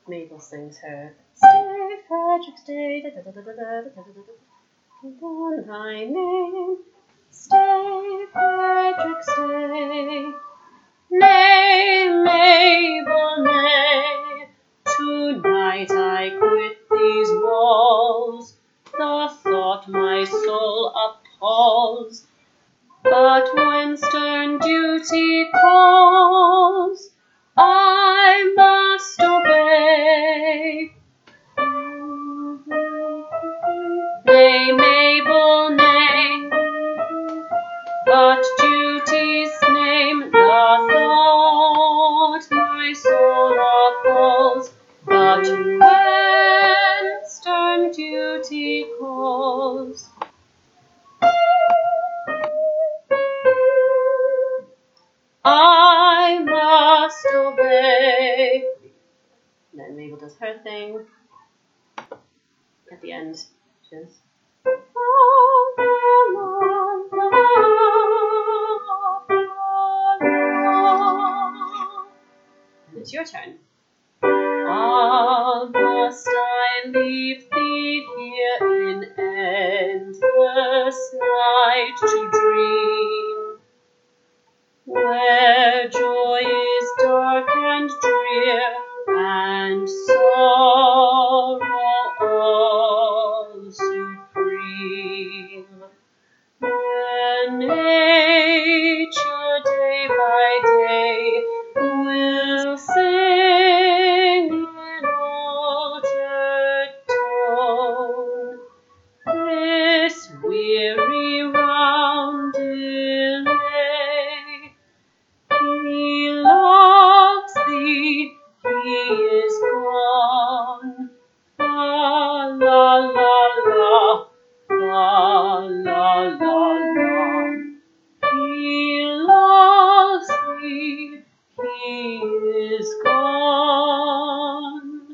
Mabel sings her "Stay, Frederick, stay, da da da da da da da da da thy name. Stay, Frederick, stay. Nay, Mabel, nay. Tonight I quit these walls. The thought my soul appalls. But when stern duty calls, I must obey. Nay, Mabel, nay, but duty's name, the thought my soul appalls. But when stern duty calls, I must obey. And then Mabel does her thing at the end, which is and it's your turn. Ah, must I leave thee here in endless night to dream, where joy is dark and drear, and sorrow all supreme, where nature day by day will sing in altered tone this weary roundelay. He loves thee, he is gone. La la la la, la la la la. He loves thee, he is gone.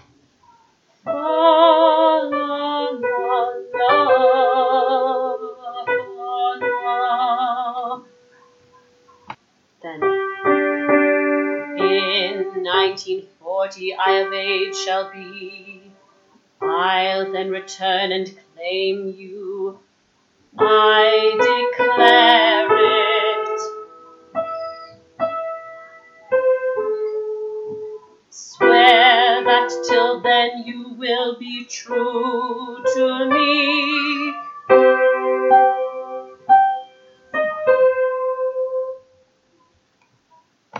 La la la la, la. Then in 1940 I of age shall be. I'll then return and claim you. I declare it. Swear that till then you will be true to me.